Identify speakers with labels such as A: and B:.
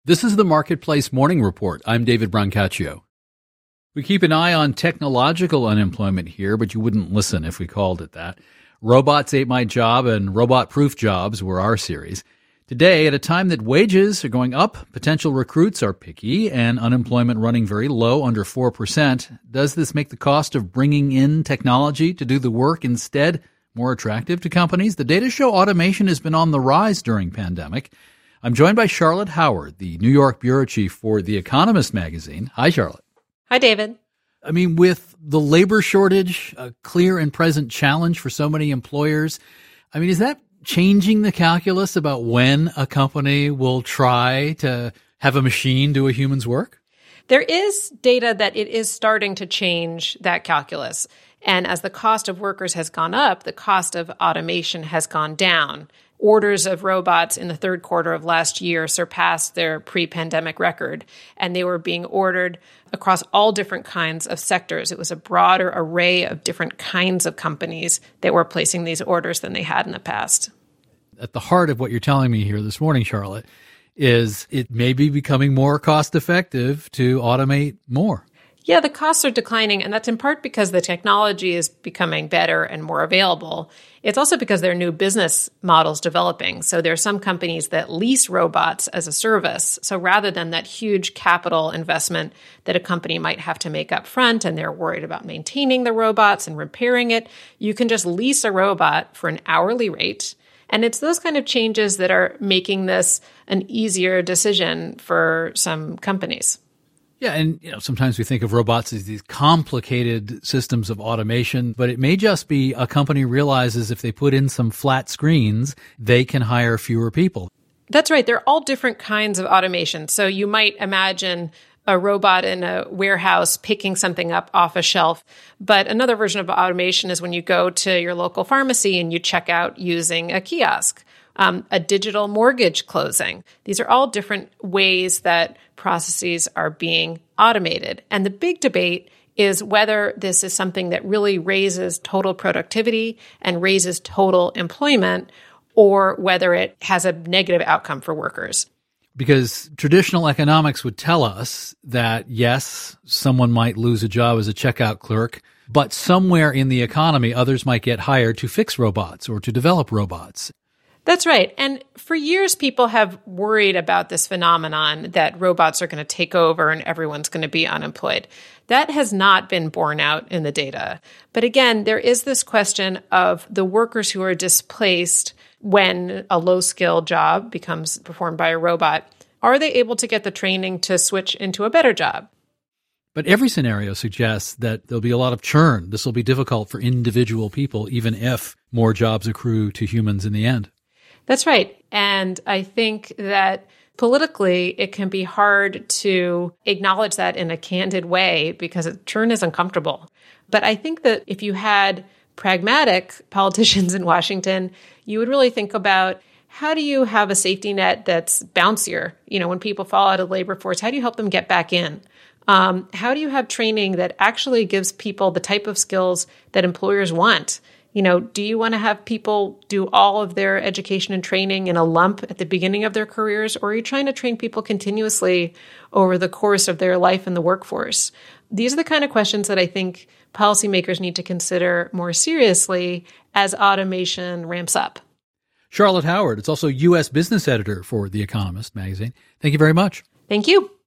A: This is the Marketplace Morning Report. I'm David Brancaccio. We keep an eye on technological unemployment here, but you wouldn't listen if we called it that. Robots Ate My Job and Robot-Proof Jobs were our series. Today, at a time that wages are going up, potential recruits are picky, and unemployment running very low, under 4%, does this make the cost of bringing in technology to do the work instead more attractive to companies? The data show automation has been on the rise during pandemic. I'm joined by Charlotte Howard, the New York bureau chief for The Economist magazine. Hi, Charlotte.
B: Hi, David.
A: I mean, with the labor shortage, a clear and present challenge for so many employers, I mean, is that changing the calculus about when a company will try to have a machine do a human's work?
B: There is data that it is starting to change that calculus. And as the cost of workers has gone up, the cost of automation has gone down. Orders of robots in the third quarter of last year surpassed their pre-pandemic record, and they were being ordered across all different kinds of sectors. It was a broader array of different kinds of companies that were placing these orders than they had in the past.
A: At the heart of what you're telling me here this morning, Charlotte, is it may be becoming more cost-effective to automate more.
B: Yeah, the costs are declining, and that's in part because the technology is becoming better and more available. It's also because there are new business models developing. So there are some companies that lease robots as a service. So rather than that huge capital investment that a company might have to make up front, and they're worried about maintaining the robots and repairing it, you can just lease a robot for an hourly rate. And it's those kind of changes that are making this an easier decision for some companies.
A: Yeah, and sometimes we think of robots as these complicated systems of automation, but it may just be a company realizes if they put in some flat screens, they can hire fewer people.
B: That's right. They're all different kinds of automation. So you might imagine a robot in a warehouse picking something up off a shelf. But another version of automation is when you go to your local pharmacy and you check out using a kiosk. A digital mortgage closing. These are all different ways that processes are being automated. And the big debate is whether this is something that really raises total productivity and raises total employment, or whether it has a negative outcome for workers.
A: Because traditional economics would tell us that, yes, someone might lose a job as a checkout clerk, but somewhere in the economy, others might get hired to fix robots or to develop robots.
B: That's right. And for years, people have worried about this phenomenon that robots are going to take over and everyone's going to be unemployed. That has not been borne out in the data. But again, there is this question of the workers who are displaced when a low-skill job becomes performed by a robot. Are they able to get the training to switch into a better job?
A: But every scenario suggests that there'll be a lot of churn. This will be difficult for individual people, even if more jobs accrue to humans in the end.
B: That's right. And I think that politically, it can be hard to acknowledge that in a candid way because churn is uncomfortable. But I think that if you had pragmatic politicians in Washington, you would really think about how do you have a safety net that's bouncier? When people fall out of the labor force, how do you help them get back in? How do you have training that actually gives people the type of skills that employers want? Do you want to have people do all of their education and training in a lump at the beginning of their careers, or are you trying to train people continuously over the course of their life in the workforce? These are the kind of questions that I think policymakers need to consider more seriously as automation ramps up.
A: Charlotte Howard is also U.S. business editor for The Economist magazine. Thank you very much.
B: Thank you.